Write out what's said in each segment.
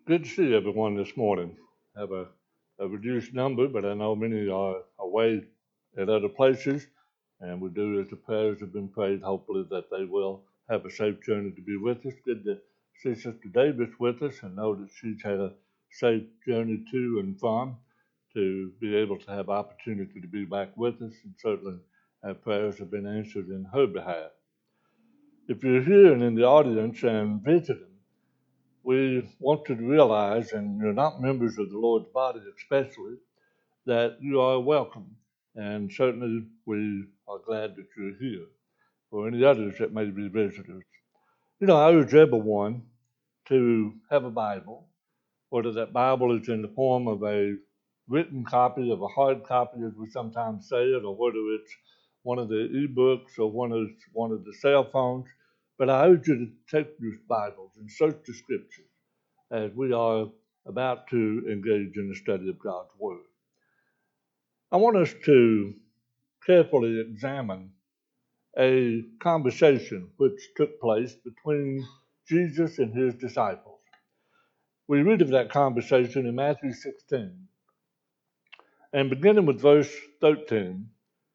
Good to see everyone this morning. Have a reduced number, but I know many are away at other places, and we do as the prayers have been prayed, hopefully that they will have a safe journey to be with us. Good to see Sister Davis with us and know that she's had a safe journey to and from to be able to have opportunity to be back with us, and certainly our prayers have been answered in her behalf. If you're here and in the audience and visiting, we want you to realize, and you're not members of the Lord's body especially, that you are welcome. And certainly we are glad that you're here. For any others that may be visitors, I urge everyone to have a Bible, whether that Bible is in the form of a written copy, of a hard copy, as we sometimes say it, or whether it's one of the e-books or one of the cell phones. But I urge you to take your Bibles and search the Scriptures as we are about to engage in the study of God's Word. I want us to carefully examine a conversation which took place between Jesus and his disciples. We read of that conversation in Matthew 16, and beginning with verse 13,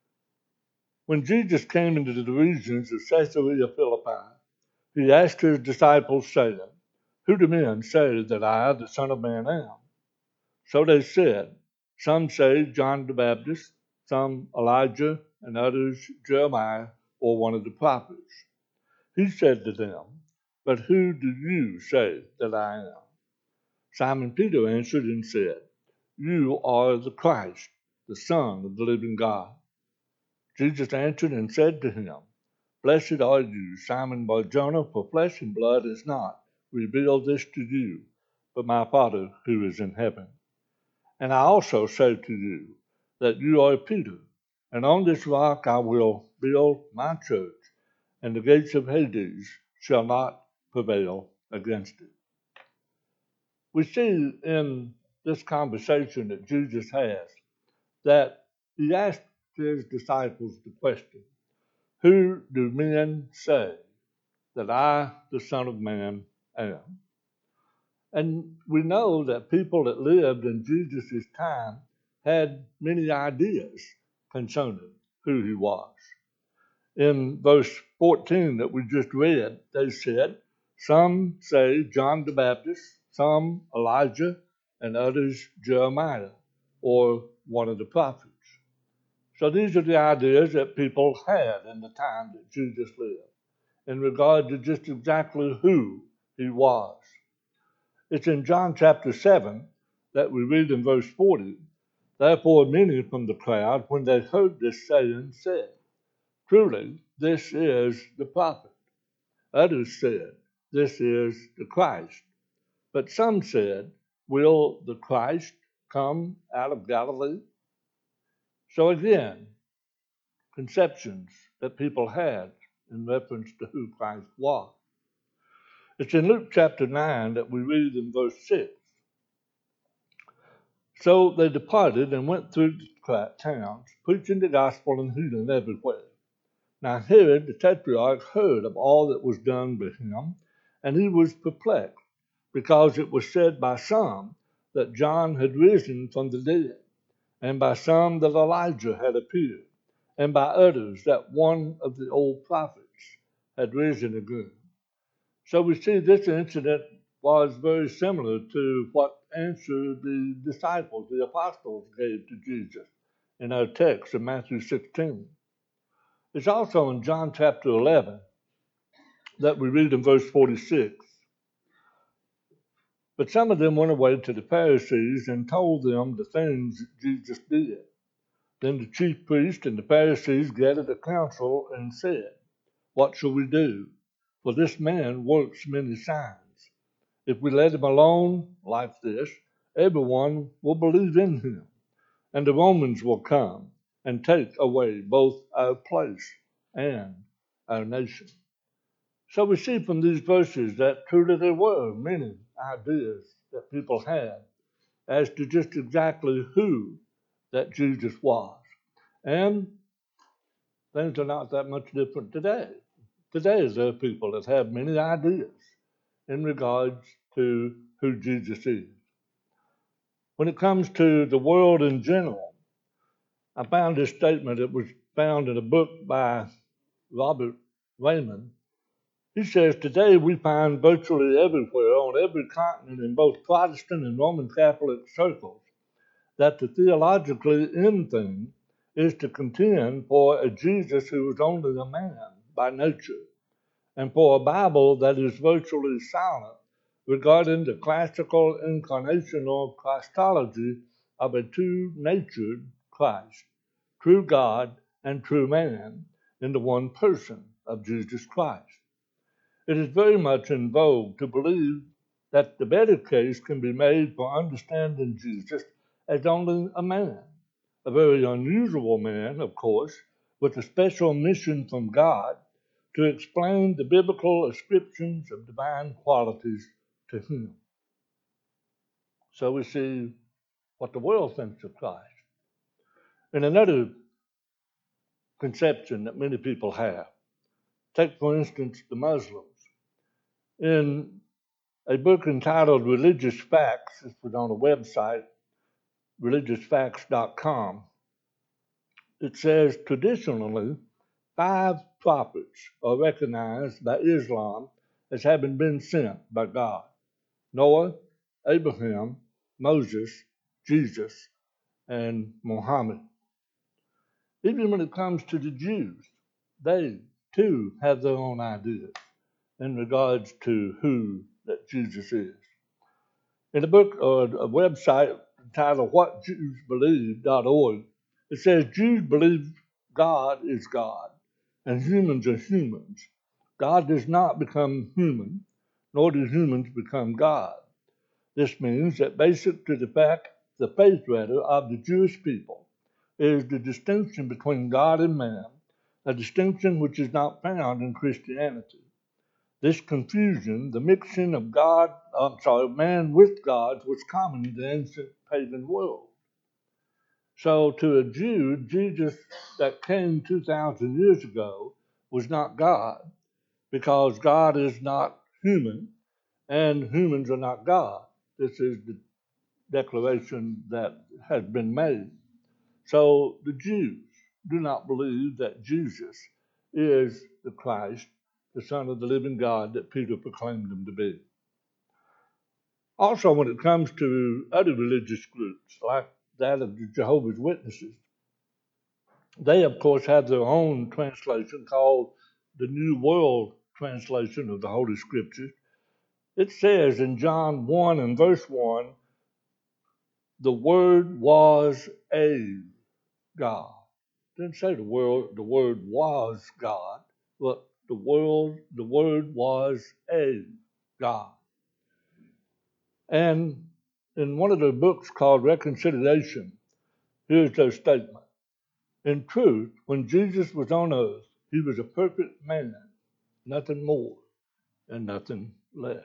when Jesus came into the regions of Caesarea Philippi, he asked his disciples, saying, "Who do men say that I, the Son of Man, am?" So they said, "Some say John the Baptist, some Elijah, and others Jeremiah or one of the prophets." He said to them, "But who do you say that I am?" Simon Peter answered and said, "You are the Christ, the Son of the living God." Jesus answered and said to him, "Blessed are you, Simon Bar-Jonah, for flesh and blood has not revealed this to you, but my Father who is in heaven. And I also say to you that you are Peter, and on this rock I will build my church, and the gates of Hades shall not prevail against it." We see in this conversation that Jesus has that he asked his disciples the question, "Who do men say that I, the Son of Man, am?" And we know that people that lived in Jesus' time had many ideas concerning who he was. In verse 14 that we just read, they said, "Some say John the Baptist, some Elijah, and others Jeremiah, or one of the prophets." So these are the ideas that people had in the time that Jesus lived in regard to just exactly who he was. It's in John chapter 7 that we read in verse 40, "Therefore many from the crowd, when they heard this saying, said, 'Truly, this is the prophet.' Others said, 'This is the Christ.' But some said, 'Will the Christ come out of Galilee?'" So again, conceptions that people had in reference to who Christ was. It's in Luke chapter 9 that we read in verse 6. "So they departed and went through the towns, preaching the gospel and healing everywhere. Now Herod the Tetrarch heard of all that was done by him, and he was perplexed, because it was said by some that John had risen from the dead, and by some that Elijah had appeared, and by others that one of the old prophets had risen again." So we see this incident was very similar to what answer the disciples, the apostles, gave to Jesus in our text in Matthew 16. It's also in John chapter 11 that we read in verse 46. "But some of them went away to the Pharisees and told them the things that Jesus did. Then the chief priests and the Pharisees gathered a council and said, 'What shall we do? For this man works many signs. If we let him alone like this, everyone will believe in him, and the Romans will come and take away both our place and our nation.'" So we see from these verses that truly there were many ideas that people had as to just exactly who that Jesus was. And things are not that much different today. Today there are people that have many ideas in regards to who Jesus is. When it comes to the world in general, I found this statement that was found in a book by Robert Raymond. He says, today we find virtually everywhere on every continent in both Protestant and Roman Catholic circles that the theologically in thing is to contend for a Jesus who is only a man by nature, and for a Bible that is virtually silent regarding the classical incarnation or Christology of a two-natured Christ, true God and true man, in the one person of Jesus Christ. It is very much in vogue to believe that the better case can be made for understanding Jesus as only a man, a very unusual man, of course, with a special mission from God to explain the biblical ascriptions of divine qualities to him. So we see what the world thinks of Christ. And another conception that many people have, take for instance the Muslims. In a book entitled Religious Facts, this was on a website, religiousfacts.com, it says traditionally 5 prophets are recognized by Islam as having been sent by God: Noah, Abraham, Moses, Jesus, and Muhammad. Even when it comes to the Jews, they too have their own ideas in regards to who that Jesus is. In a book or a website entitled WhatJewsBelieve.org, it says Jews believe God is God and humans are humans. God does not become human, nor do humans become God. This means that basic to the faith of the Jewish people is the distinction between God and man, a distinction which is not found in Christianity. This confusion, the mixing of man with God, was common in the ancient pagan world. So to a Jew, Jesus that came 2,000 years ago was not God, because God is not human and humans are not God. This is the declaration that has been made. So the Jews do not believe that Jesus is the Christ, the Son of the living God that Peter proclaimed him to be. Also, when it comes to other religious groups, like that of the Jehovah's Witnesses, they, of course, have their own translation called the New World Translation of the Holy Scriptures. It says in John 1 and verse 1, the Word was a God. It didn't say the Word was God, but the Word was a God. And in one of their books called Reconciliation, here's their statement. In truth, when Jesus was on earth, he was a perfect man, nothing more and nothing less.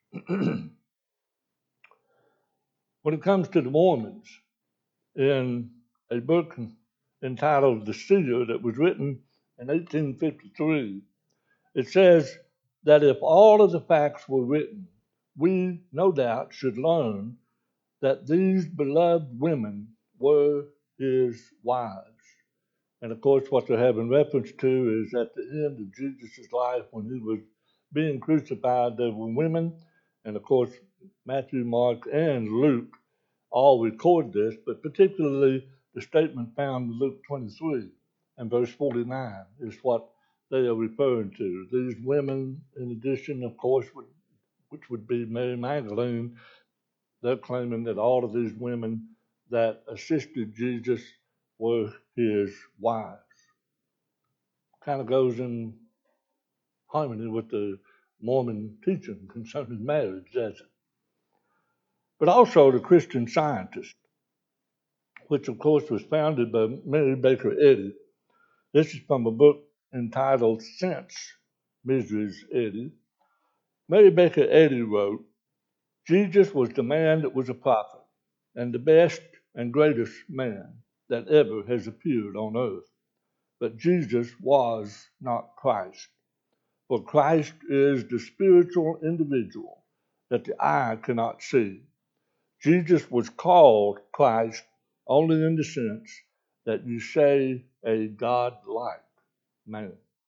When it comes to the Mormons, in a book entitled The Seer that was written in 1853, it says that if all of the facts were written, we no doubt should learn that these beloved women were his wives. And of course, what they're having reference to is at the end of Jesus' life when he was being crucified, there were women, and of course, Matthew, Mark, and Luke all record this, but particularly the statement found in Luke 23 and verse 49 is what they are referring to. These women, in addition, of course, which would be Mary Magdalene, they're claiming that all of these women that assisted Jesus were his wives. Kind of goes in harmony with the Mormon teaching concerning marriage, doesn't it? But also the Christian Scientist, which of course was founded by Mary Baker Eddy. This is from a book entitled Since Mrs. Eddy. Mary Baker Eddy wrote, Jesus was the man that was a prophet and the best and greatest man that ever has appeared on earth. But Jesus was not Christ. For Christ is the spiritual individual that the eye cannot see. Jesus was called Christ only in the sense that you say a God-like man.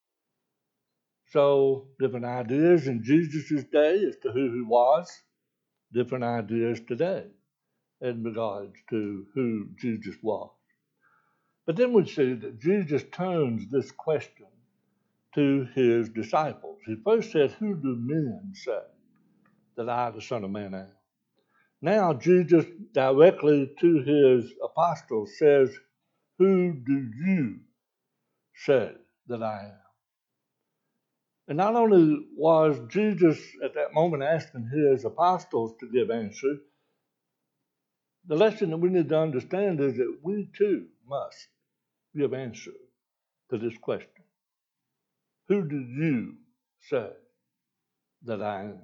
So different ideas in Jesus' day as to who he was, different ideas today in regards to who Jesus was. But then we see that Jesus turns this question to his disciples. He first said, who do men say that I, the Son of Man, am? Now Jesus directly to his apostles says, who do you say that I am? And not only was Jesus at that moment asking his apostles to give answer, the lesson that we need to understand is that we too must give answer to this question. Who do you say that I am?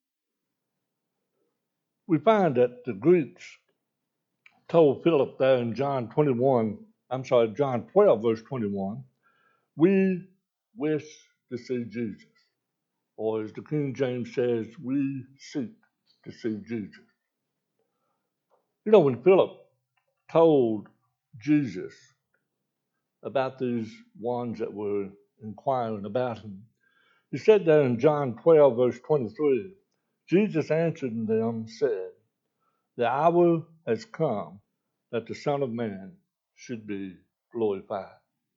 We find that the Greeks told Philip there in John 12, verse 21, we wish to see Jesus. Or as the King James says, we seek to see Jesus. You know, when Philip told Jesus about these ones that were inquiring about him, he said there in John 12, verse 23, Jesus answered them and said, the hour has come that the Son of Man should be glorified.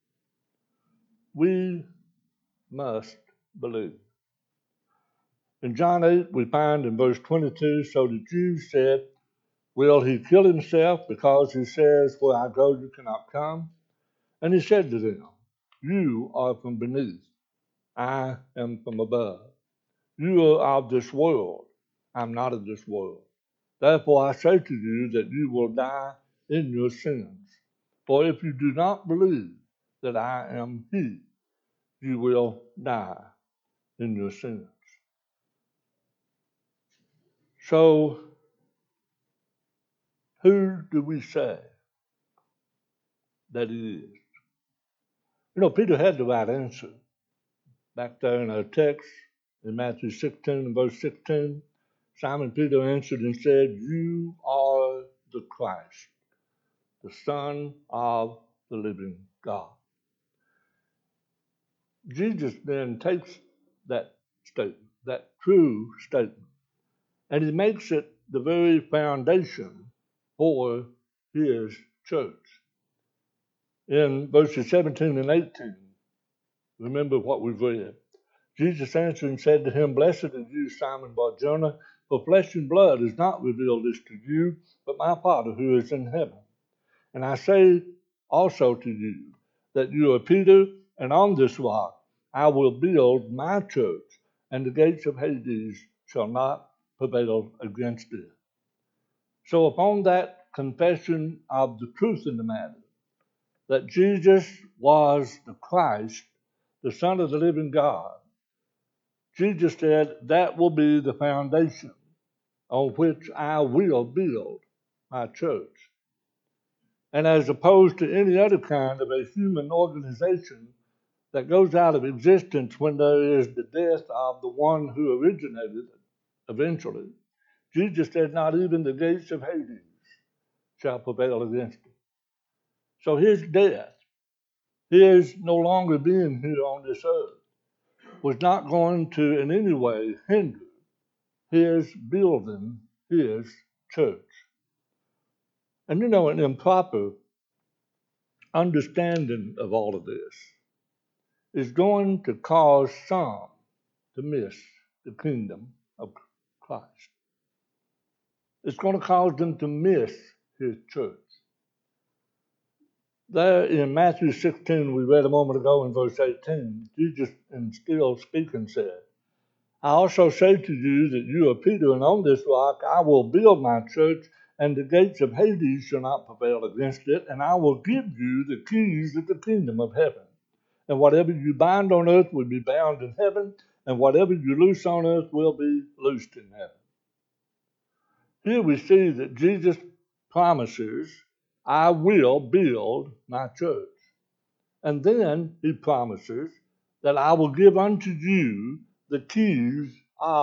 We must believe. In John 8, we find in verse 22, so the Jews said, will he kill himself because he says, where I go you cannot come? And he said to them, you are from beneath, I am from above. You are of this world, I am not of this world. Therefore I say to you that you will die in your sins. For if you do not believe that I am he, you will die in your sins. So, who do we say that he is? You know, Peter had the right answer. Back there in our text, in Matthew 16 and verse 16, Simon Peter answered and said, you are the Christ, the Son of the living God. Jesus then takes that statement, that true statement, and he makes it the very foundation for his church. In verses 17 and 18, remember what we've read. Jesus answered and said to him, blessed are you, Simon Bar-Jonah, for flesh and blood has not revealed this to you, but my Father who is in heaven. And I say also to you that you are Peter, and on this rock I will build my church, and the gates of Hades shall not prevail against it. So upon that confession of the truth in the matter, that Jesus was the Christ, the Son of the living God, Jesus said, that will be the foundation on which I will build my church. And as opposed to any other kind of a human organization that goes out of existence when there is the death of the one who originated it, eventually, Jesus said, not even the gates of Hades shall prevail against it. So his death, his no longer being here on this earth, was not going to in any way hinder his building his church. And you know, an improper understanding of all of this is going to cause some to miss the kingdom of Christ. It's going to cause them to miss his church. There in Matthew 16, we read a moment ago in verse 18, Jesus, and still speaking, said, I also say to you that you are Peter, and on this rock I will build my church, and the gates of Hades shall not prevail against it, and I will give you the keys of the kingdom of heaven. And whatever you bind on earth will be bound in heaven, and whatever you loose on earth will be loosed in heaven. Here we see that Jesus promises, I will build my church. And then he promises that I will give unto you the keys of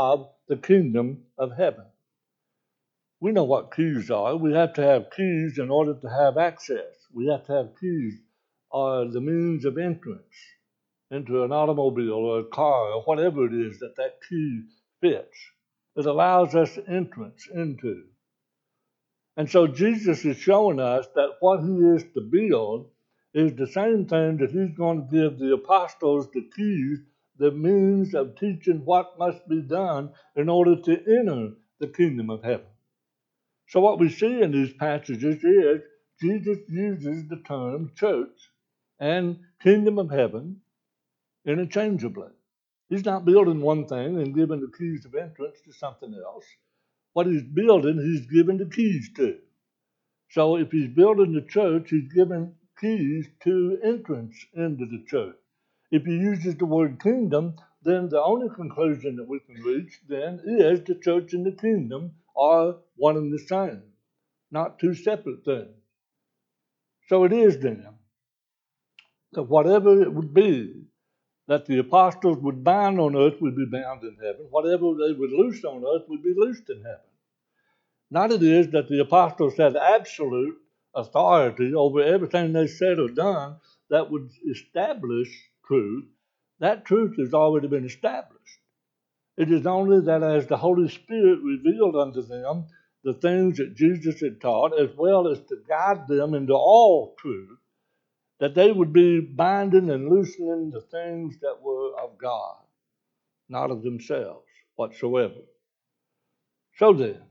the kingdom of heaven. We know what keys are. We have to have keys in order to have access. We have to have keys are the means of entrance into an automobile or a car or whatever it is that key fits. It allows us entrance into. And so Jesus is showing us that what he is to build is the same thing that he's going to give the apostles the keys, the means of teaching what must be done in order to enter the kingdom of heaven. So what we see in these passages is Jesus uses the term church and kingdom of heaven interchangeably. He's not building one thing and giving the keys of entrance to something else. What he's building, he's giving the keys to. So if he's building the church, he's giving keys to entrance into the church. If he uses the word kingdom, then the only conclusion that we can reach then is the church and the kingdom are one and the same, not two separate things. So it is then that whatever it would be that the apostles would bind on earth would be bound in heaven. Whatever they would loose on earth would be loosed in heaven. Not it is that the apostles had absolute authority over everything they said or done that would establish truth. That truth has already been established. It is only that as the Holy Spirit revealed unto them the things that Jesus had taught, as well as to guide them into all truth, that they would be binding and loosening the things that were of God, not of themselves whatsoever. So then,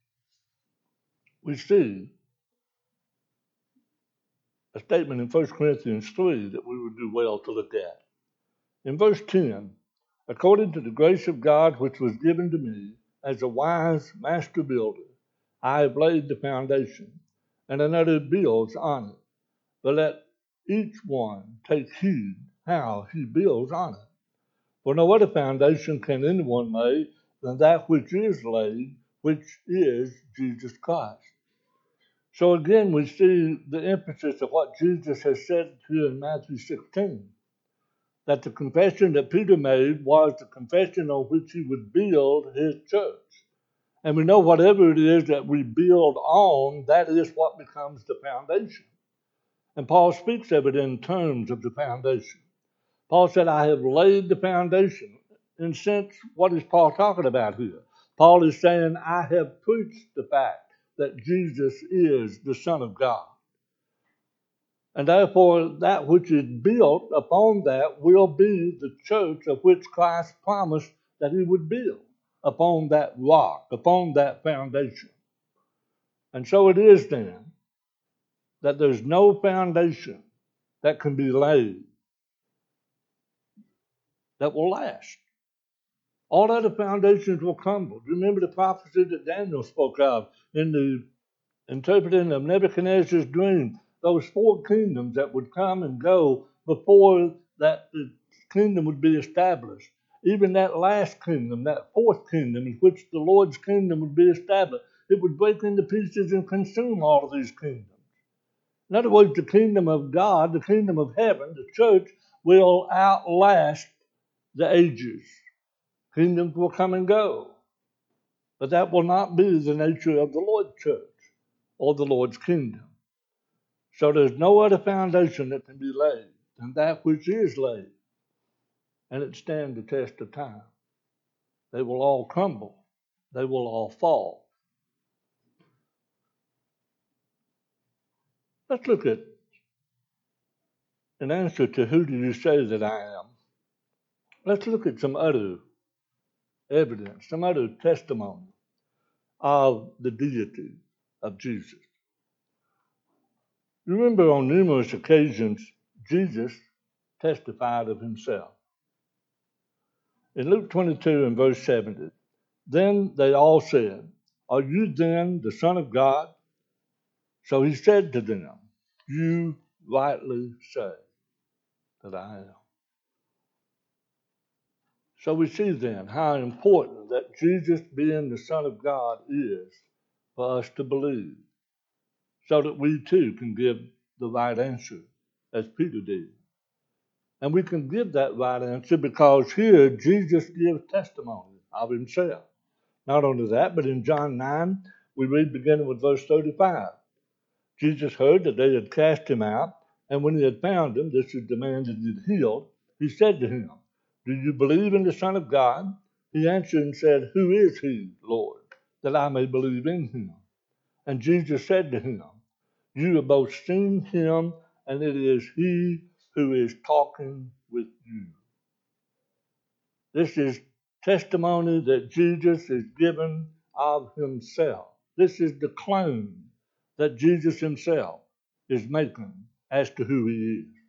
we see a statement in 1 Corinthians 3 that we would do well to look at. In verse 10, according to the grace of God which was given to me as a wise master builder, I have laid the foundation, and another builds on it. But let each one take heed how he builds on it. For no other foundation can anyone lay than that which is laid, which is Jesus Christ. So again, we see the emphasis of what Jesus has said here in Matthew 16, that the confession that Peter made was the confession on which he would build his church. And we know whatever it is that we build on, that is what becomes the foundation. And Paul speaks of it in terms of the foundation. Paul said, I have laid the foundation. In a sense, what is Paul talking about here? Paul is saying, I have preached the fact that Jesus is the Son of God. And therefore, that which is built upon that will be the church of which Christ promised that he would build upon that rock, upon that foundation. And so it is then that there's no foundation that can be laid that will last. All other foundations will crumble. Remember the prophecy that Daniel spoke of in the interpreting of Nebuchadnezzar's dream, those four kingdoms that would come and go before that the kingdom would be established. Even that last kingdom, that fourth kingdom, in which the Lord's kingdom would be established, it would break into pieces and consume all of these kingdoms. In other words, the kingdom of God, the kingdom of heaven, the church, will outlast the ages. Kingdoms will come and go. But that will not be the nature of the Lord's church or the Lord's kingdom. So there's no other foundation that can be laid than that which is laid. And it stands the test of time. They will all crumble. They will all fall. Let's look at an answer to who do you say that I am. Let's look at some other evidence, some other testimony of the deity of Jesus. Remember, on numerous occasions, Jesus testified of himself. In Luke 22 and verse 70, then they all said, are you then the Son of God? So he said to them, you rightly say that I am. So we see then how important that Jesus being the Son of God is for us to believe, so that we too can give the right answer, as Peter did. And we can give that right answer because here Jesus gives testimony of himself. Not only that, but in John 9, we read beginning with verse 35. Jesus heard that they had cast him out, and when he had found him, this is the man that he had healed, he said to him, "Do you believe in the Son of God?" He answered and said, "Who is he, Lord, that I may believe in him?" And Jesus said to him, "You have both seen him, and it is he who is talking with you." This is testimony that Jesus is given of himself. This is the claim that Jesus himself is making as to who he is.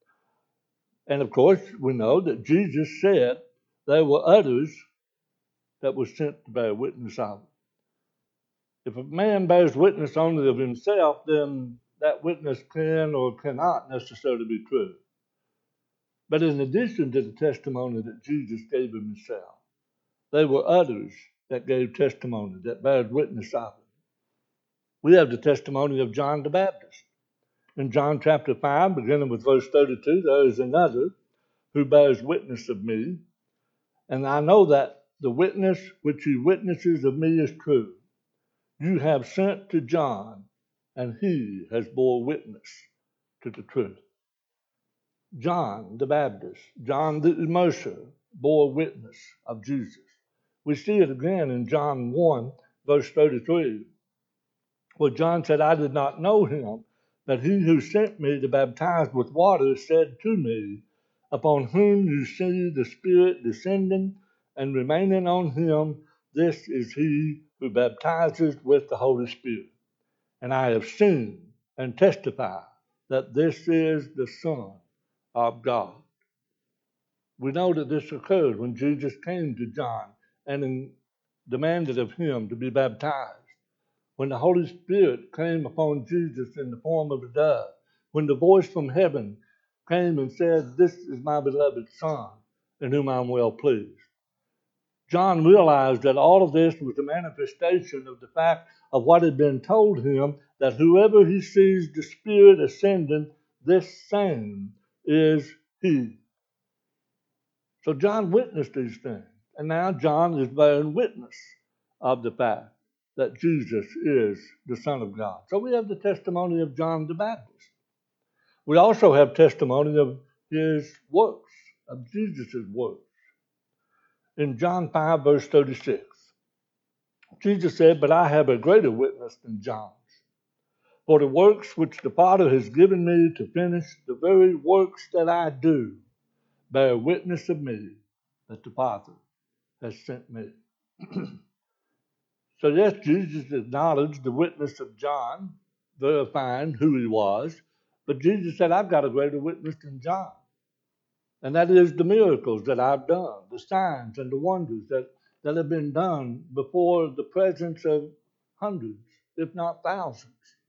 And of course, we know that Jesus said there were others that were sent to bear witness of it. If a man bears witness only of himself, then that witness can or cannot necessarily be true. But in addition to the testimony that Jesus gave of himself, there were others that gave testimony, that bear witness of it. We have the testimony of John the Baptist. In John chapter 5, beginning with verse 32, there is another who bears witness of me, and I know that the witness which he witnesses of me is true. You have sent to John, and he has bore witness to the truth. John the Baptist, John the Immerser, bore witness of Jesus. We see it again in John 1, verse 33, where John said, "I did not know him, but he who sent me to baptize with water said to me, upon whom you see the Spirit descending and remaining on him, this is he who baptizes with the Holy Spirit. And I have seen and testify that this is the Son of God." We know that this occurred when Jesus came to John and demanded of him to be baptized. When the Holy Spirit came upon Jesus in the form of a dove, when the voice from heaven came and said, "This is my beloved Son, in whom I am well pleased." John realized that all of this was a manifestation of the fact of what had been told him, that whoever he sees the Spirit ascending, this same is he. So John witnessed these things, and now John is bearing witness of the fact that Jesus is the Son of God. So we have the testimony of John the Baptist. We also have testimony of his works, of Jesus' works. In John 5, verse 36, Jesus said, "But I have a greater witness than John's. For the works which the Father has given me to finish, the very works that I do, bear witness of me that the Father has sent me." So yes, Jesus acknowledged the witness of John, verifying who he was, but Jesus said, "I've got a greater witness than John. And that is the miracles that I've done, the signs and the wonders that have been done before the presence of hundreds, if not thousands."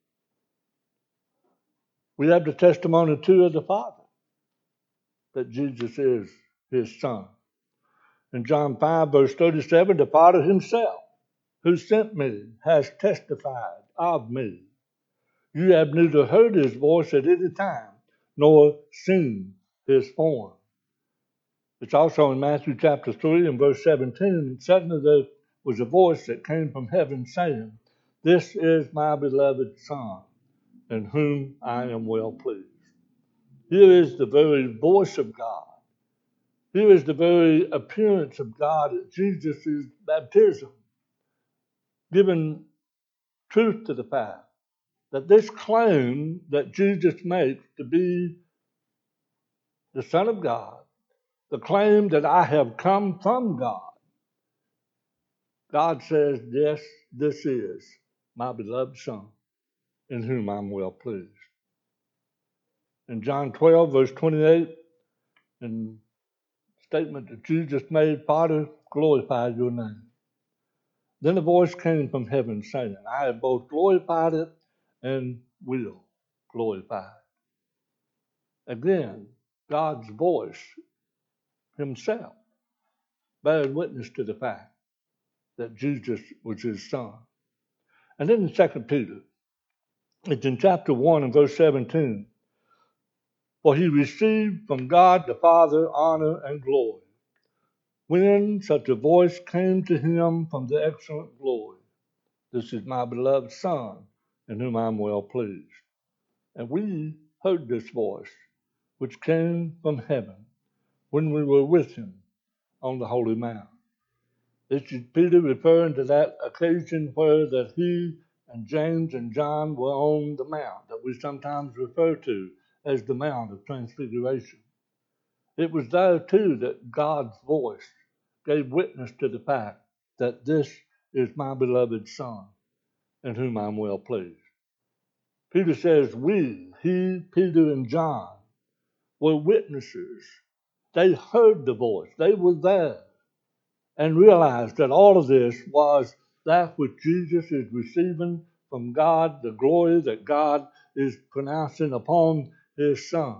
We have the testimony too of the Father, that Jesus is his Son. In John 5, verse 37, the Father himself, who sent me, has testified of me. You have neither heard his voice at any time, nor seen his form. It's also in Matthew chapter 3 and verse 17, and suddenly there was a voice that came from heaven saying, "This is my beloved Son, in whom I am well pleased." Here is the very voice of God. Here is the very appearance of God at Jesus' baptism, giving truth to the fact that this claim that Jesus makes to be the Son of God, the claim that I have come from God, God says, "Yes, this is my beloved Son, in whom I'm well pleased." In John 12, verse 28, in statement that Jesus made, "Father, glorify your name." Then a voice came from heaven saying, "I have both glorified it and will glorify it." Again, God's voice himself bearing witness to the fact that Jesus was his Son. And then in 2 Peter, it's in chapter 1 and verse 17, "For he received from God the Father honor and glory, when such a voice came to him from the excellent glory, "This is my beloved Son, in whom I am well pleased." And we heard this voice, which came from heaven, when we were with him on the holy mount. This is Peter referring to that occasion where that he and James and John were on the mount that we sometimes refer to as the Mount of Transfiguration. It was there too that God's voice gave witness to the fact that this is my beloved Son, in whom I am well pleased. Peter says he, Peter and John, were witnesses. They heard the voice. They were there and realized that all of this was that which Jesus is receiving from God, the glory that God is pronouncing upon his Son.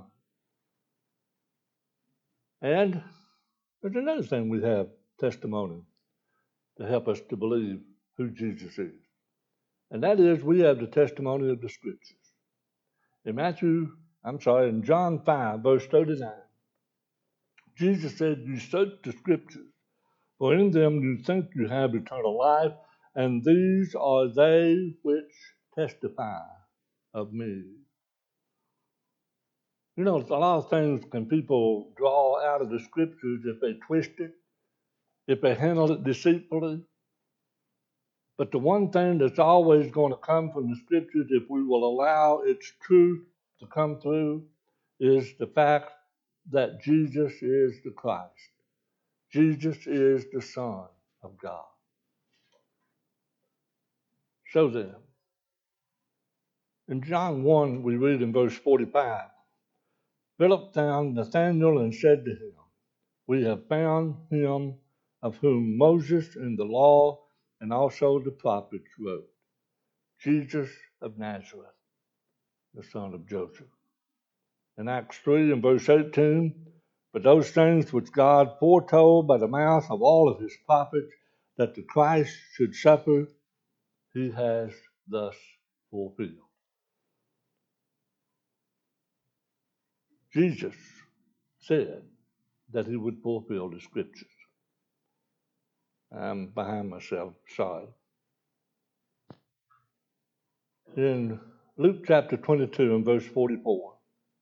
And there's another thing we have testimony to help us to believe who Jesus is. And that is we have the testimony of the Scriptures. In John 5, verse 39, Jesus said, "You search the Scriptures, for in them you think you have eternal life, and these are they which testify of me." You know, a lot of things can people draw out of the Scriptures if they twist it, if they handle it deceitfully. But the one thing that's always going to come from the Scriptures, if we will allow its truth to come through, is the fact that Jesus is the Christ. Jesus is the Son of God. So then, in John 1, we read in verse 45, Philip found Nathanael and said to him, "We have found him of whom Moses in the law and also the prophets wrote, Jesus of Nazareth, the son of Joseph." In Acts 3 and verse 18, "But those things which God foretold by the mouth of all of his prophets that the Christ should suffer, he has thus fulfilled." Jesus said that he would fulfill the Scriptures. I'm behind myself, sorry. In Luke chapter 22 and verse 44,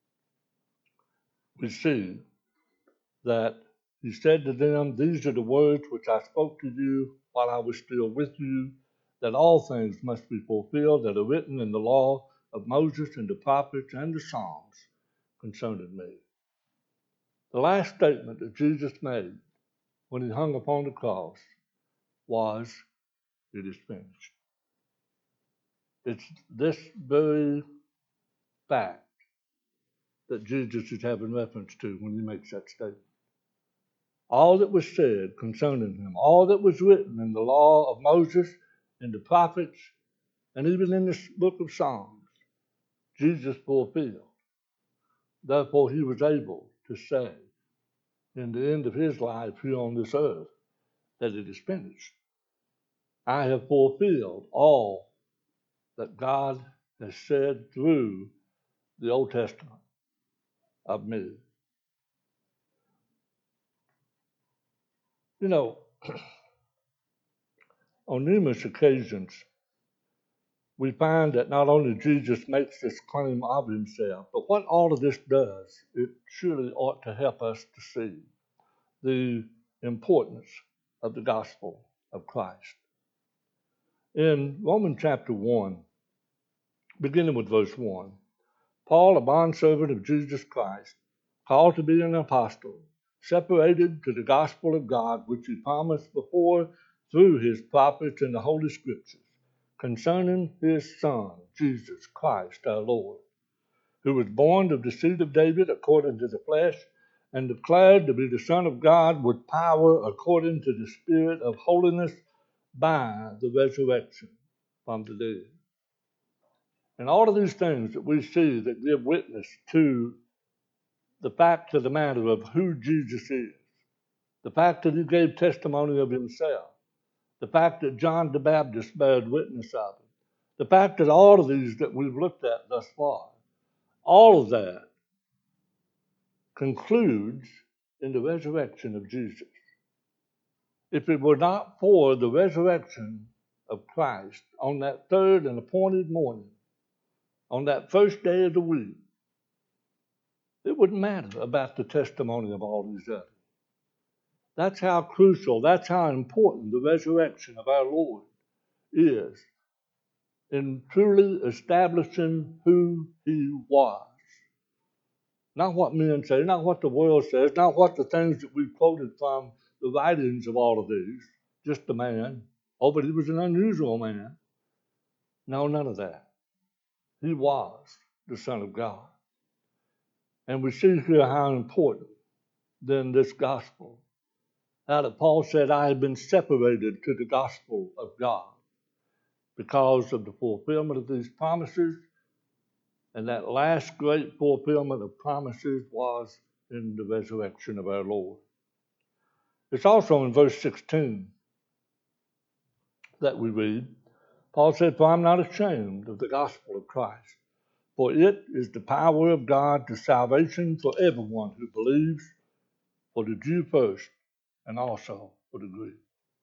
we see that he said to them, "These are the words which I spoke to you while I was still with you, that all things must be fulfilled that are written in the law of Moses and the prophets and the Psalms concerning me." The last statement that Jesus made when he hung upon the cross was, "It is finished." It's this very fact that Jesus is having reference to when he makes that statement. All that was said concerning him, all that was written in the law of Moses, in the prophets, and even in the book of Psalms, Jesus fulfilled. Therefore, he was able to say in the end of his life here on this earth that it is finished. I have fulfilled all that God has said through the Old Testament of me. You know, on numerous occasions, we find that not only Jesus makes this claim of himself, but what all of this does, it surely ought to help us to see the importance of the gospel of Christ. In Romans chapter 1, beginning with verse 1, Paul, a bondservant of Jesus Christ, called to be an apostle, separated to the gospel of God, which he promised before through his prophets in the Holy Scriptures, concerning his Son, Jesus Christ our Lord, who was born of the seed of David according to the flesh, and declared to be the Son of God with power according to the Spirit of holiness by the resurrection from the dead. And all of these things that we see that give witness to the fact of the matter of who Jesus is, the fact that he gave testimony of himself, the fact that John the Baptist bears witness of him, the fact that all of these that we've looked at thus far, all of that concludes in the resurrection of Jesus. if it were not for the resurrection of Christ on that third and appointed morning, on that first day of the week, it wouldn't matter about the testimony of all these others. That's how crucial, that's how important the resurrection of our Lord is in truly establishing who he was. Not what men say, not what the world says, not what the things that we've quoted from the writings of all of these, just the man. Oh, but he was an unusual man. No, none of that. He was the Son of God. And we see here how important then this gospel, how that Paul said, I have been separated to the gospel of God because of the fulfillment of these promises. And that last great fulfillment of promises was in the resurrection of our Lord. It's also in verse 16 that we read, Paul said, for I'm not ashamed of the gospel of Christ, for it is the power of God to salvation for everyone who believes, for the Jew first, and also for the Greek.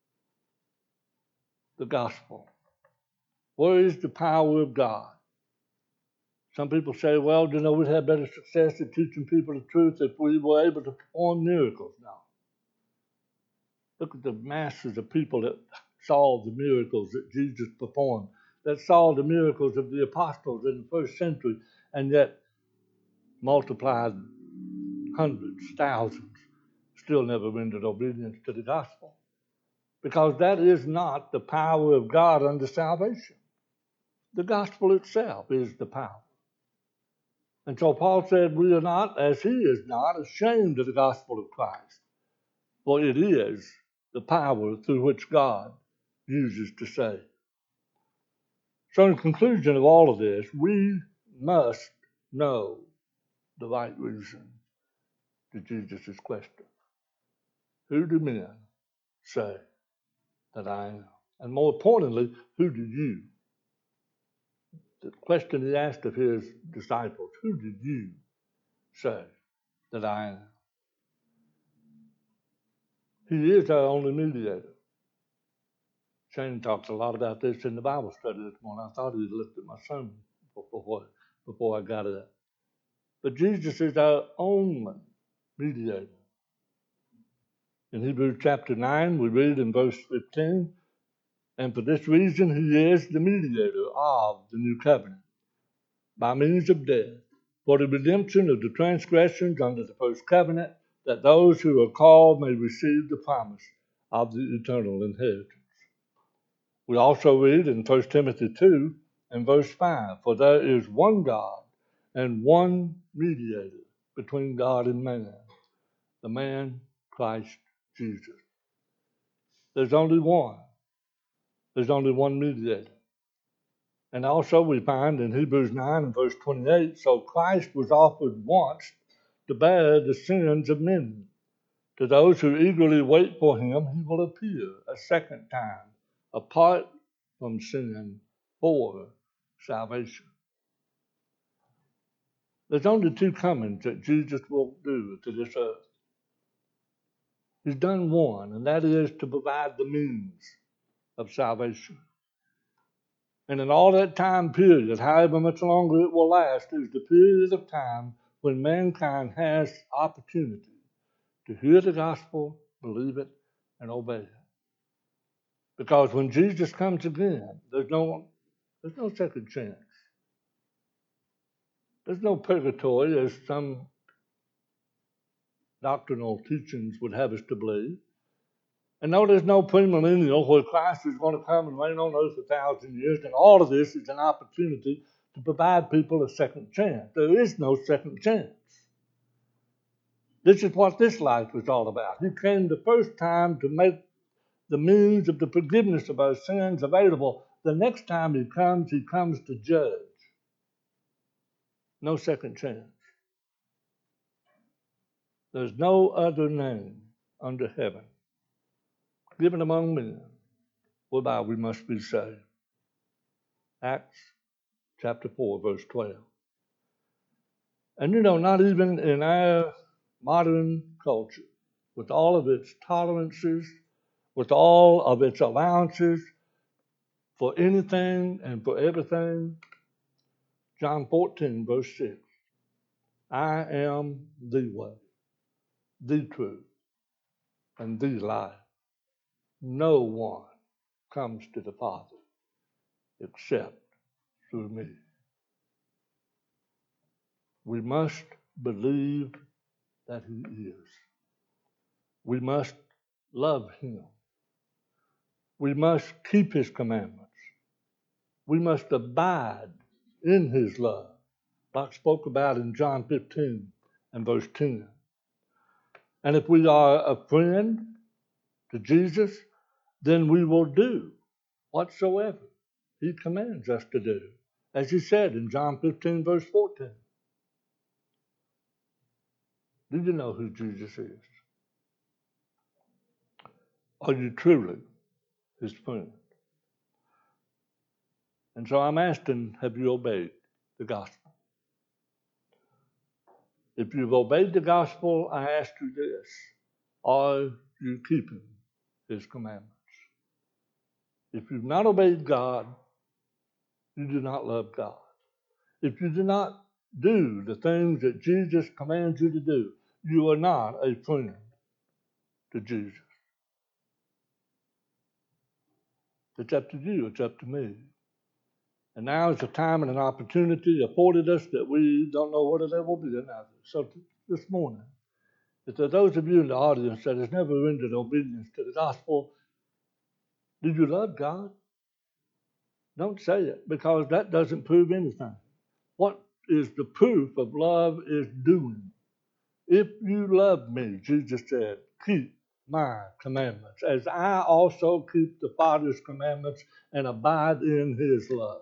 The gospel. Where is the power of God? Some people say, well, we'd have better success at teaching people the truth if we were able to perform miracles. No. Look at the masses of people that saw the miracles that Jesus performed, that saw the miracles of the apostles in the first century, and yet multiplied hundreds, thousands, still never rendered obedience to the gospel. Because that is not the power of God unto salvation. The gospel itself is the power. And so Paul said, we are not, as he is not, ashamed of the gospel of Christ, for it is the power through which God uses to save. So in conclusion of all of this, we must know the right reason to Jesus' question. Who do men say that I am? And more importantly, who do you? The question he asked of his disciples, who did you say that I am? He is our only mediator. Shane talks a lot about this in the Bible study this morning. I thought he'd looked at my sermon before I got it. But Jesus is our only mediator. In Hebrews chapter 9, we read in verse 15, and for this reason he is the mediator of the new covenant, by means of death, for the redemption of the transgressions under the first covenant, that those who are called may receive the promise of the eternal inheritance. We also read in 1 Timothy 2 and verse 5, for there is one God and one mediator between God and man, the man Christ Jesus. There's only one. There's only one mediator. And also we find in Hebrews 9 and verse 28, so Christ was offered once to bear the sins of many. To those who eagerly wait for him, he will appear a second time, apart from sin for salvation. There's only two comings that Jesus will do to this earth. He's done one, and that is to provide the means of salvation. And in all that time period, however much longer it will last, is the period of time when mankind has opportunity to hear the gospel, believe it, and obey it. Because when Jesus comes again, there's no second chance. There's no purgatory, as some doctrinal teachings would have us to believe. And no, there's no premillennial where Christ is going to come and reign on earth 1,000 years, and all of this is an opportunity to provide people a second chance. There is no second chance. This is what this life was all about. He came the first time to make the means of the forgiveness of our sins available. The next time he comes to judge. No second chance. There's no other name under heaven given among men whereby we must be saved. Acts chapter 4, verse 12. And not even in our modern culture, with all of its tolerances, with all of its allowances for anything and for everything. John 14, verse 6. I am the way, the truth, and the life. No one comes to the Father except through me. We must believe that he is. We must love him. We must keep his commandments. We must abide in his love, like spoke about in John 15 and verse 10. And if we are a friend to Jesus, then we will do whatsoever he commands us to do, as he said in John 15, verse 14. Do you know who Jesus is? Are you truly his friend? And so I'm asking, have you obeyed the gospel? If you've obeyed the gospel, I ask you this: are you keeping his commandments? If you've not obeyed God, you do not love God. If you do not do the things that Jesus commands you to do, you are not a friend to Jesus. It's up to you. It's up to me. And now is a time and an opportunity afforded us that we don't know whether there will be another. So this morning, if there are those of you in the audience that has never rendered obedience to the gospel, do you love God? Don't say it, because that doesn't prove anything. What is the proof of love is doing. If you love me, Jesus said, keep my commandments, as I also keep the Father's commandments and abide in his love.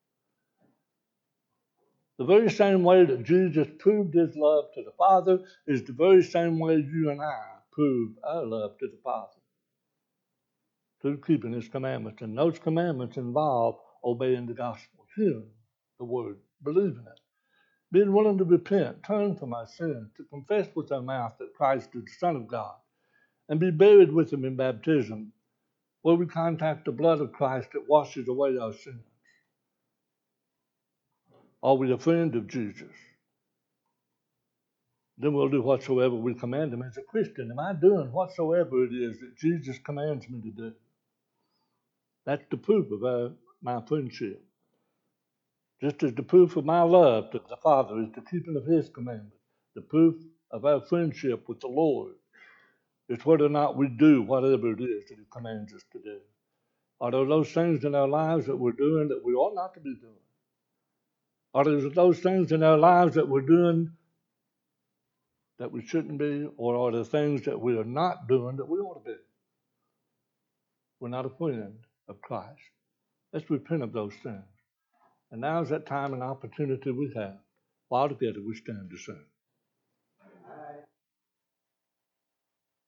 The very same way that Jesus proved his love to the Father is the very same way you and I prove our love to the Father, through keeping his commandments. And those commandments involve obeying the gospel, hearing the word, believing it, being willing to repent, turn from our sins, to confess with our mouth that Christ is the Son of God, and be buried with him in baptism, where we contact the blood of Christ that washes away our sins. Are we a friend of Jesus? Then we'll do whatsoever we command him as a Christian. Am I doing whatsoever it is that Jesus commands me to do? That's the proof of my friendship. Just as the proof of my love to the Father is the keeping of his commandments, the proof of our friendship with the Lord is whether or not we do whatever it is that he commands us to do. Are there those things in our lives that we're doing that we ought not to be doing? Are there those things in our lives that we're doing that we shouldn't be? Or are there things that we are not doing that we ought to be? We're not a friend of Christ. Let's repent of those things. And now is that time and opportunity we have, while together we stand to sing.